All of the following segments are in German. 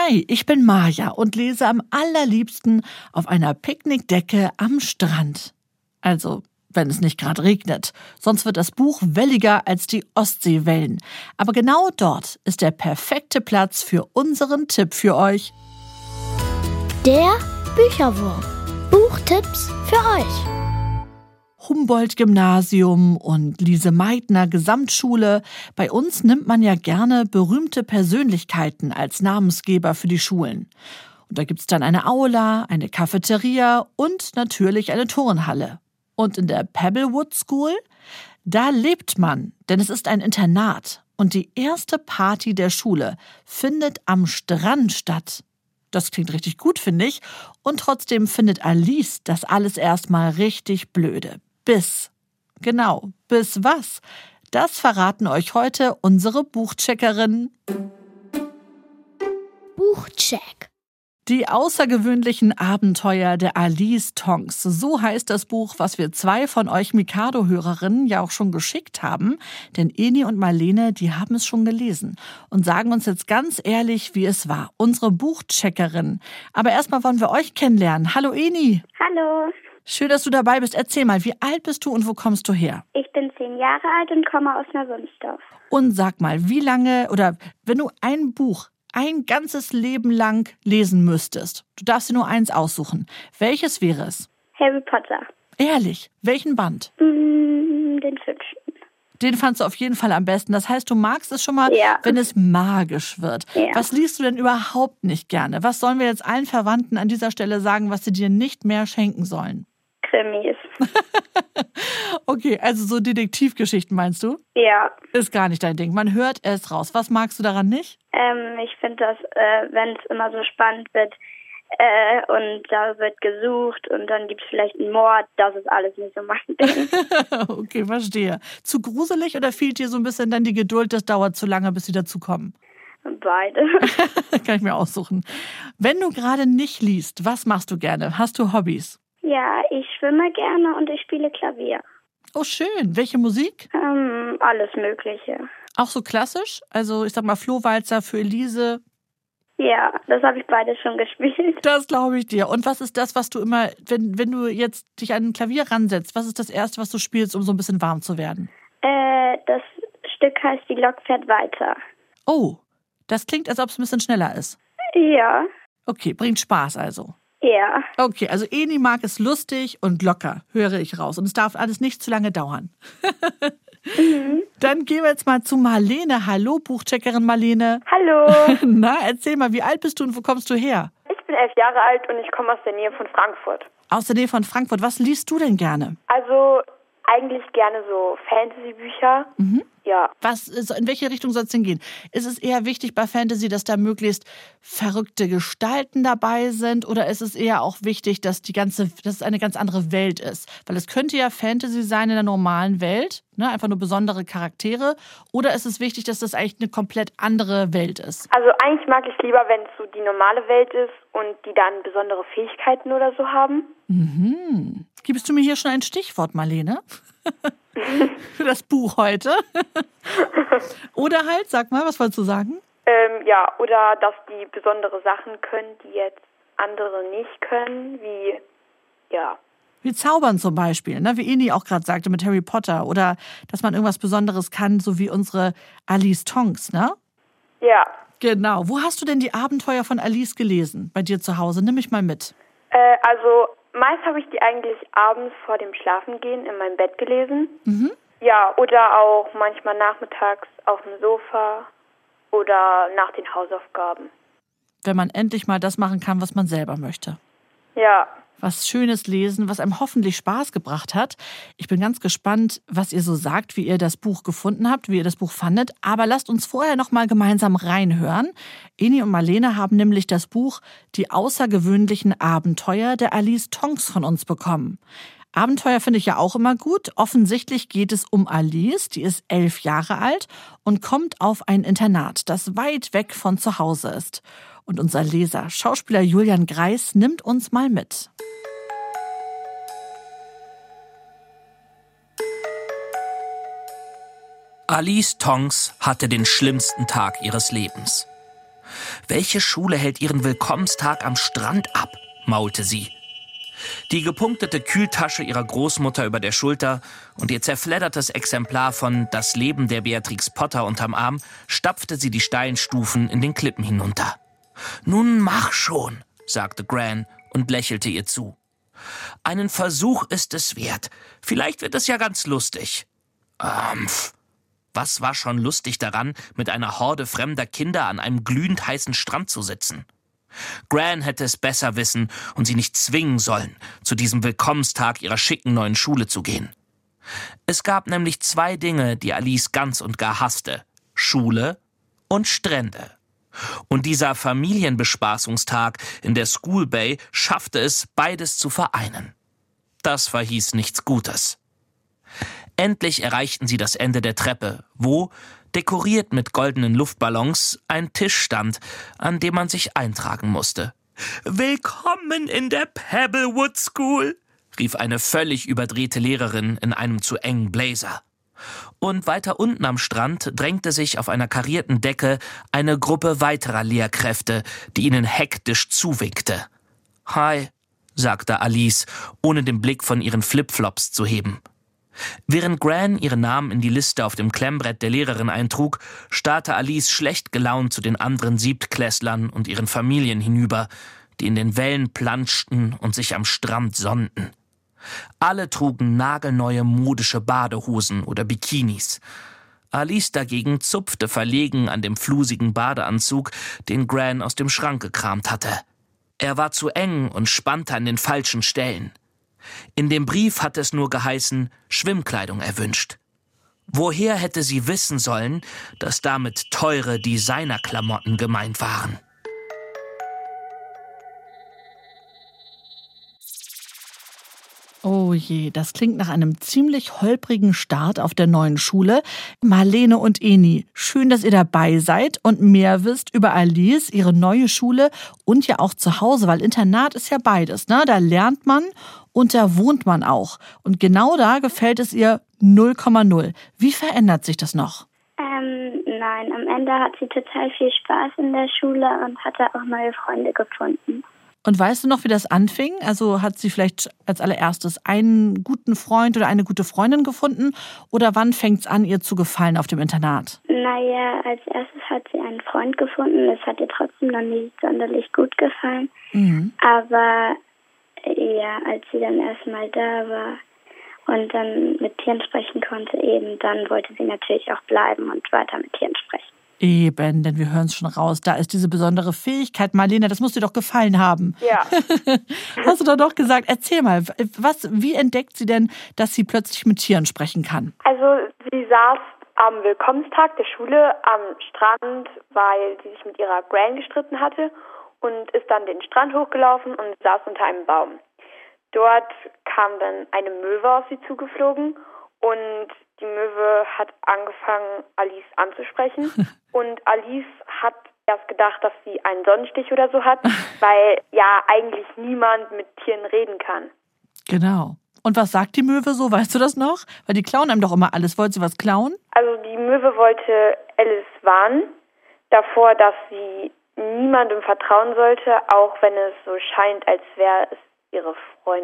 Hi, ich bin Maja und lese am allerliebsten auf einer Picknickdecke am Strand. Also, wenn es nicht gerade regnet. Sonst wird das Buch welliger als die Ostseewellen. Aber genau dort ist der perfekte Platz für unseren Tipp für euch. Der Bücherwurm. Buchtipps für euch. Humboldt-Gymnasium und Lise-Meitner-Gesamtschule. Bei uns nimmt man ja gerne berühmte Persönlichkeiten als Namensgeber für die Schulen. Und da gibt's dann eine Aula, eine Cafeteria und natürlich eine Turnhalle. Und in der Pebblewood School, da lebt man, denn es ist ein Internat. Und die erste Party der Schule findet am Strand statt. Das klingt richtig gut, finde ich. Und trotzdem findet Alice das alles erstmal richtig blöde. Bis was? Das verraten euch heute unsere Buchcheckerinnen. Buchcheck. Die außergewöhnlichen Abenteuer der Alice Tonks. So heißt das Buch, was wir 2 von euch Mikado-Hörerinnen ja auch schon geschickt haben. Denn Eni und Marlene, die haben es schon gelesen und sagen uns jetzt ganz ehrlich, wie es war. Unsere Buchcheckerin. Aber erstmal wollen wir euch kennenlernen. Hallo Eni. Hallo, Schön, dass du dabei bist. Erzähl mal, wie alt bist du und wo kommst du her? ich bin 10 Jahre alt und komme aus Neuwünsdorf. Und sag mal, wie lange oder wenn du ein Buch ein ganzes Leben lang lesen müsstest, du darfst dir nur eins aussuchen. Welches wäre es? Harry Potter. Ehrlich, welchen Band? Den 5. Den fandst du auf jeden Fall am besten. Das heißt, du magst es schon mal, Ja. wenn es magisch wird. Ja. Was liest du denn überhaupt nicht gerne? Was sollen wir jetzt allen Verwandten an dieser Stelle sagen, was sie dir nicht mehr schenken sollen? Krimis. Okay, also so Detektivgeschichten meinst du? Ja, Ist gar nicht dein Ding. Man hört es raus. Was magst du daran nicht? ich finde das, wenn es immer so spannend wird und da wird gesucht und dann gibt es vielleicht einen Mord, das ist alles nicht so mein Ding. Okay, verstehe. Zu gruselig oder fehlt dir so ein bisschen dann die Geduld, das dauert zu lange, bis sie dazukommen? Beide. Kann ich mir aussuchen. Wenn du gerade nicht liest, was machst du gerne? Hast du Hobbys? Ja, ich schwimme gerne und ich spiele Klavier. Oh, schön. Welche Musik? Alles Mögliche. Auch so klassisch? Also ich sag mal Flohwalzer für Elise. Ja, das habe ich beides schon gespielt. Das glaube ich dir. Und was ist das, was du immer, wenn du jetzt dich an ein Klavier ransetzt, was ist das Erste, was du spielst, um so ein bisschen warm zu werden? Das Stück heißt Die Lok fährt weiter. Oh, das klingt, als ob es ein bisschen schneller ist. Ja, Okay, bringt Spaß also. ja. Okay, also Eni mag es lustig und locker, höre ich raus. Und es darf alles nicht zu lange dauern. Dann gehen wir jetzt mal zu Marlene. Hallo, Buchcheckerin Marlene. Hallo, Na, erzähl mal, wie alt bist du und wo kommst du her? ich bin 11 Jahre alt und ich komme aus der Nähe von Frankfurt. Aus der Nähe von Frankfurt. Was liest du denn gerne? Also eigentlich gerne so Fantasy-Bücher. Ja, In welche Richtung soll es denn gehen? Ist es eher wichtig bei Fantasy, dass da möglichst verrückte Gestalten dabei sind? Oder ist es eher auch wichtig, dass es eine ganz andere Welt ist? Weil es könnte ja Fantasy sein in der normalen Welt, ne? Einfach nur besondere Charaktere. Oder ist es wichtig, dass das eigentlich eine komplett andere Welt ist? also eigentlich mag ich es lieber, wenn es so die normale Welt ist und die dann besondere Fähigkeiten oder so haben. Gibst du mir hier schon ein Stichwort, Marlene? Für das Buch heute? Oder halt, sag mal, was wolltest du sagen? Ja, oder dass die besondere Sachen können, die jetzt andere nicht können, Wie Zaubern zum Beispiel, ne? Wie Eni auch gerade sagte mit Harry Potter. Oder dass man irgendwas Besonderes kann, so wie unsere Alice Tonks, ne? Ja. Genau. Wo hast du denn die Abenteuer von Alice gelesen? Bei dir zu Hause? Nimm mich mal mit. Also meist habe ich die eigentlich abends vor dem Schlafengehen in meinem Bett gelesen. Ja, oder auch manchmal nachmittags auf dem Sofa oder nach den Hausaufgaben. Wenn man endlich mal das machen kann, was man selber möchte. Ja. Was Schönes lesen, was einem hoffentlich Spaß gebracht hat. Ich bin ganz gespannt, was ihr so sagt, wie ihr das Buch gefunden habt, wie ihr das Buch fandet. Aber lasst uns vorher noch mal gemeinsam reinhören. Eni und Marlene haben nämlich das Buch Die außergewöhnlichen Abenteuer der Alice Tonks von uns bekommen. Abenteuer finde ich ja auch immer gut. Offensichtlich geht es um Alice, die ist 11 Jahre alt und kommt auf ein Internat, das weit weg von zu Hause ist. Und unser Leser, Schauspieler Julian Greis, nimmt uns mal mit. Alice Tonks hatte den schlimmsten Tag ihres Lebens. Welche Schule hält ihren Willkommenstag am Strand ab? Maulte sie. Die gepunktete Kühltasche ihrer Großmutter über der Schulter und ihr zerfleddertes Exemplar von Das Leben der Beatrix Potter unterm Arm stapfte sie die steilen Stufen in den Klippen hinunter. »Nun mach schon«, sagte Gran und lächelte ihr zu. »Einen Versuch ist es wert. Vielleicht wird es ja ganz lustig.« Was war schon lustig daran, mit einer Horde fremder Kinder an einem glühend heißen Strand zu sitzen? Gran hätte es besser wissen und sie nicht zwingen sollen, zu diesem Willkommenstag ihrer schicken neuen Schule zu gehen. Es gab nämlich 2 Dinge, die Alice ganz und gar hasste: Schule und Strände. Und dieser Familienbespaßungstag in der School Bay schaffte es, beides zu vereinen. Das verhieß nichts Gutes. Endlich erreichten sie das Ende der Treppe, wo, dekoriert mit goldenen Luftballons, ein Tisch stand, an dem man sich eintragen musste. »Willkommen in der Pebblewood School«, rief eine völlig überdrehte Lehrerin in einem zu engen Blazer. Und weiter unten am Strand drängte sich auf einer karierten Decke eine Gruppe weiterer Lehrkräfte, die ihnen hektisch zuwinkte. »Hi«, sagte Alice, ohne den Blick von ihren Flipflops zu heben. Während Gran ihren Namen in die Liste auf dem Klemmbrett der Lehrerin eintrug, starrte Alice schlecht gelaunt zu den anderen Siebtklässlern und ihren Familien hinüber, die in den Wellen planschten und sich am Strand sonnten. Alle trugen nagelneue modische Badehosen oder Bikinis. Alice dagegen zupfte verlegen an dem flusigen Badeanzug, den Gran aus dem Schrank gekramt hatte. Er war zu eng und spannte an den falschen Stellen. In dem Brief hatte es nur geheißen, Schwimmkleidung erwünscht. Woher hätte sie wissen sollen, dass damit teure Designerklamotten gemeint waren? Oh je, das klingt nach einem ziemlich holprigen Start auf der neuen Schule. Marlene und Eni, schön, dass ihr dabei seid und mehr wisst über Alice, ihre neue Schule und ja auch zu Hause, weil Internat ist ja beides, ne? Da lernt man und da wohnt man auch. Und genau da gefällt es ihr 0,0. Wie verändert sich das noch? Nein, am Ende hat sie total viel Spaß in der Schule und hatte auch neue Freunde gefunden. Und weißt du noch, wie das anfing? Also hat sie vielleicht als allererstes einen guten Freund oder eine gute Freundin gefunden? Oder wann fängt es an, ihr zu gefallen auf dem Internat? Naja, als erstes hat sie einen Freund gefunden. Das hat ihr trotzdem noch nicht sonderlich gut gefallen. Aber ja, als sie dann erstmal da war und dann mit Tieren sprechen konnte, eben dann wollte sie natürlich auch bleiben und weiter mit Tieren sprechen. Eben, denn wir hören es schon raus. Da ist diese besondere Fähigkeit. Marlene, das muss dir doch gefallen haben. Ja. Hast du doch gesagt, erzähl mal, wie entdeckt sie denn, dass sie plötzlich mit Tieren sprechen kann? Also sie saß am Willkommenstag der Schule am Strand, weil sie sich mit ihrer Gran gestritten hatte und ist dann den Strand hochgelaufen und saß unter einem Baum. Dort kam dann eine Möwe auf sie zugeflogen und die Möwe hat angefangen, Alice anzusprechen. Und Alice hat erst gedacht, dass sie einen Sonnenstich oder so hat, weil ja eigentlich niemand mit Tieren reden kann. Genau. Und was sagt die Möwe so? Weißt du das noch? Weil die klauen einem doch immer alles. Wollte sie was klauen? Also die Möwe wollte Alice warnen davor, dass sie niemandem vertrauen sollte, auch wenn es so scheint, als wären es ihre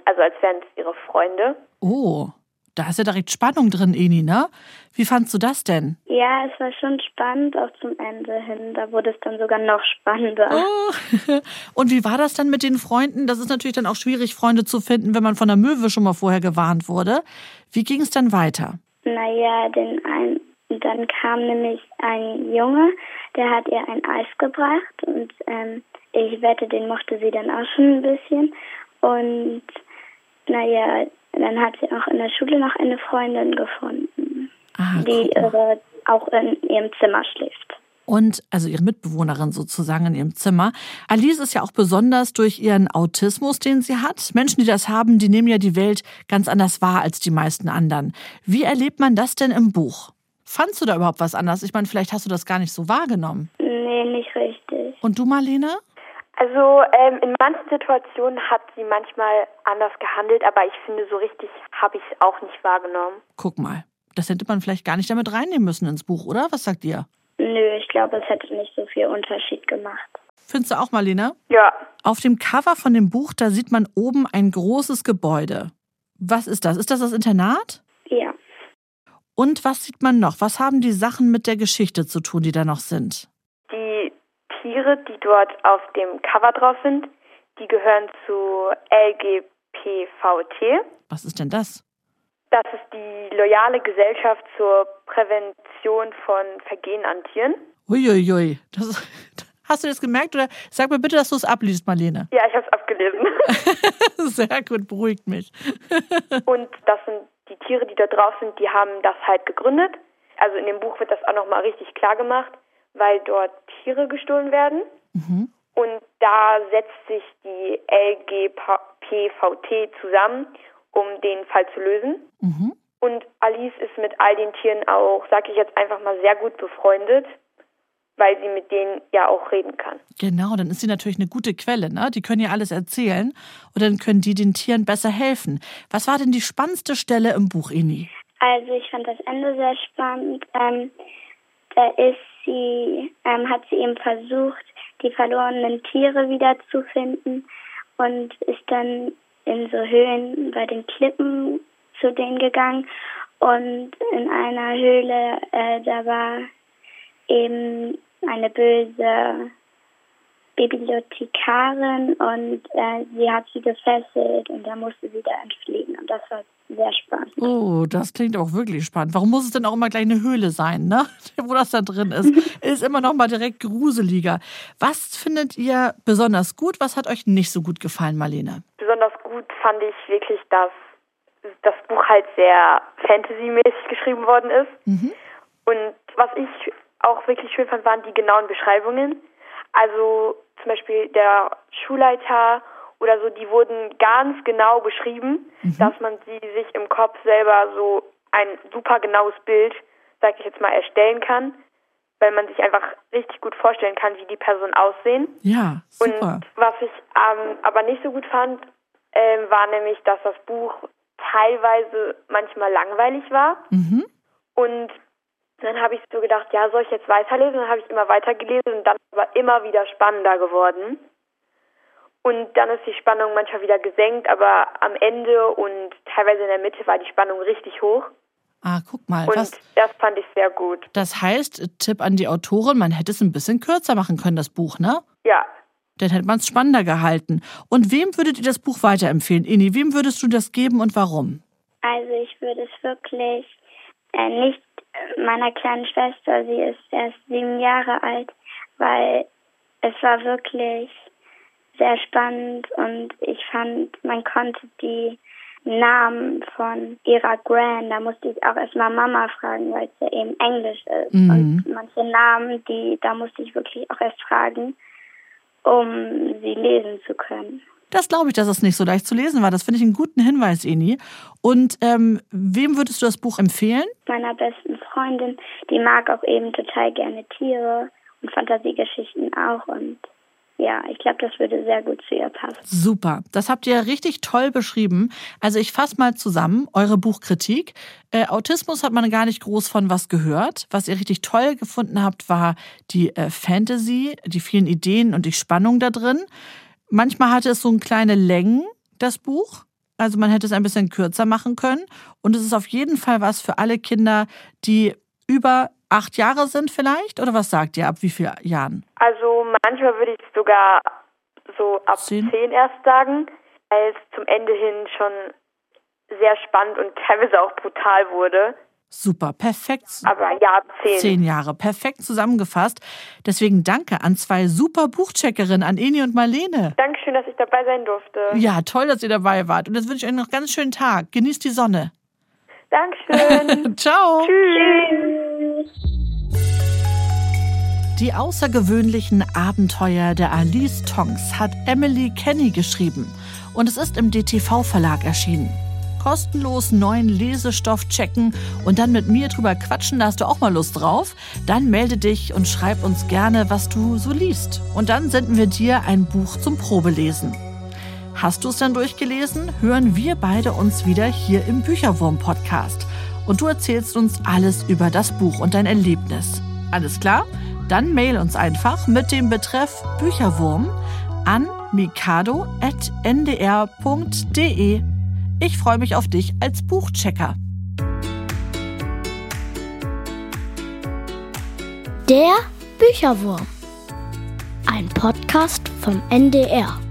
Freunde. Oh. Da ist ja direkt Spannung drin, Eni, ne? Wie fandst du das denn? Ja, es war schon spannend, auch zum Ende hin. Da wurde es dann sogar noch spannender. Oh. Und wie war das dann mit den Freunden? Das ist natürlich dann auch schwierig, Freunde zu finden, wenn man von der Möwe schon mal vorher gewarnt wurde. Wie ging es dann weiter? Naja, dann kam nämlich ein Junge, der hat ihr ein Eis gebracht. Und ich wette, den mochte sie dann auch schon ein bisschen. Und naja, dann hat sie auch in der Schule noch eine Freundin gefunden, die auch in ihrem Zimmer schläft. Und also ihre Mitbewohnerin sozusagen in ihrem Zimmer. Alice ist ja auch besonders durch ihren Autismus, den sie hat. Menschen, die das haben, die nehmen ja die Welt ganz anders wahr als die meisten anderen. Wie erlebt man das denn im Buch? Fandst du da überhaupt was anders? Ich meine, vielleicht hast du das gar nicht so wahrgenommen. Nee, nicht richtig. Und du, Marlene? Also in manchen Situationen hat sie manchmal anders gehandelt, aber ich finde, so richtig habe ich es auch nicht wahrgenommen. Guck mal, das hätte man vielleicht gar nicht damit reinnehmen müssen ins Buch, oder? Was sagt ihr? nö, ich glaube, es hätte nicht so viel Unterschied gemacht. Findest du auch, Marlene? Ja. Auf dem Cover von dem Buch, da sieht man oben ein großes Gebäude. Was ist das? Ist das Internat? Ja. Und was sieht man noch? Was haben die Sachen mit der Geschichte zu tun, die da noch sind? Die Tiere, die dort auf dem Cover drauf sind, die gehören zu LGPVT. Was ist denn das? Das ist die loyale Gesellschaft zur Prävention von Vergehen an Tieren. Uiuiui. Hast du das gemerkt? Oder sag mir bitte, dass du es abliest, Marlene. Ja, ich habe es abgelesen. Sehr gut, beruhigt mich. Und das sind die Tiere, die da drauf sind, die haben das halt gegründet. Also in dem Buch wird das auch nochmal richtig klar gemacht, weil dort Tiere gestohlen werden. Mhm. Und da setzt sich die LGPVT zusammen, um den Fall zu lösen. Mhm. Und Alice ist mit all den Tieren auch, sag ich jetzt einfach mal, sehr gut befreundet, weil sie mit denen ja auch reden kann. Genau, dann ist sie natürlich eine gute Quelle, ne? Die können ja alles erzählen und dann können die den Tieren besser helfen. Was war denn die spannendste Stelle im Buch, Eni? Also ich fand das Ende sehr spannend. Da hat sie eben versucht, die verlorenen Tiere wiederzufinden und ist dann in so Höhlen bei den Klippen zu denen gegangen. Und in einer Höhle, da war eben eine böse Bibliothekarin und sie hat sie gefesselt und da musste sie da entfliehen. Und das war sehr spannend. Oh, das klingt auch wirklich spannend. Warum muss es denn auch immer gleich eine Höhle sein, ne? Wo das da drin ist? Ist immer noch mal direkt gruseliger. Was findet ihr besonders gut? Was hat euch nicht so gut gefallen, Marlene? Besonders gut fand ich wirklich, dass das Buch halt sehr fantasymäßig geschrieben worden ist. Mhm. Und was ich auch wirklich schön fand, waren die genauen Beschreibungen. Also zum Beispiel der Schulleiter oder so, die wurden ganz genau beschrieben, dass man sie sich im Kopf selber so ein super genaues Bild, sag ich jetzt mal, erstellen kann, weil man sich einfach richtig gut vorstellen kann, wie die Personen aussehen. Ja, super. Und was ich aber nicht so gut fand, war nämlich, dass das Buch teilweise manchmal langweilig war. Mhm. Und dann habe ich so gedacht, ja, soll ich jetzt weiterlesen? Dann habe ich immer weitergelesen und dann war immer wieder spannender geworden. Und dann ist die Spannung manchmal wieder gesenkt, aber am Ende und teilweise in der Mitte war die Spannung richtig hoch. Ah, guck mal. Und das fand ich sehr gut. Das heißt, Tipp an die Autorin, man hätte es ein bisschen kürzer machen können, das Buch, ne? Ja. Dann hätte man es spannender gehalten. Und wem würdet ihr das Buch weiterempfehlen? Eni, wem würdest du das geben und warum? Also ich würde es wirklich nicht meiner kleinen Schwester, sie ist erst 7 Jahre alt, weil es war wirklich sehr spannend und ich fand, man konnte die Namen von ihrer Gran, da musste ich auch erstmal Mama fragen, weil es ja eben Englisch ist. Mhm. Und manche Namen, da musste ich wirklich auch erst fragen, um sie lesen zu können. Das glaube ich, dass es nicht so leicht zu lesen war. Das finde ich einen guten Hinweis, Eni. Und wem würdest du das Buch empfehlen? Meiner besten Freundin, die mag auch eben total gerne Tiere und Fantasiegeschichten auch. Und ja, ich glaube, das würde sehr gut zu ihr passen. Super, das habt ihr richtig toll beschrieben. Also ich fasse mal zusammen, eure Buchkritik. Autismus hat man gar nicht groß von was gehört. Was ihr richtig toll gefunden habt, war die Fantasy, die vielen Ideen und die Spannung da drin. Manchmal hatte es so eine kleine Längen, das Buch. Also man hätte es ein bisschen kürzer machen können. Und es ist auf jeden Fall was für alle Kinder, die über 8 Jahre sind vielleicht? Oder was sagt ihr, ab wie vielen Jahren? Also manchmal würde ich sogar so ab 10 erst sagen, weil es zum Ende hin schon sehr spannend und teilweise auch brutal wurde. Super, perfekt. Aber ja, 10. 10 Jahre, perfekt zusammengefasst. Deswegen danke an 2 super Buchcheckerinnen, an Eni und Marlene. Dankeschön, dass ich dabei sein durfte. Ja, toll, dass ihr dabei wart. Und jetzt wünsche ich euch noch einen ganz schönen Tag. Genießt die Sonne. Dankeschön. Ciao. Tschüss. Die außergewöhnlichen Abenteuer der Alice Tonks hat Emily Kenny geschrieben. Und es ist im DTV-Verlag erschienen. Kostenlos neuen Lesestoff checken und dann mit mir drüber quatschen, da hast du auch mal Lust drauf. Dann melde dich und schreib uns gerne, was du so liest. Und dann senden wir dir ein Buch zum Probelesen. Hast du es dann durchgelesen? Hören wir beide uns wieder hier im Bücherwurm-Podcast. Und du erzählst uns alles über das Buch und dein Erlebnis. Alles klar? Dann mail uns einfach mit dem Betreff Bücherwurm an mikado@ndr.de. Ich freue mich auf dich als Buchchecker. Der Bücherwurm. Ein Podcast vom NDR.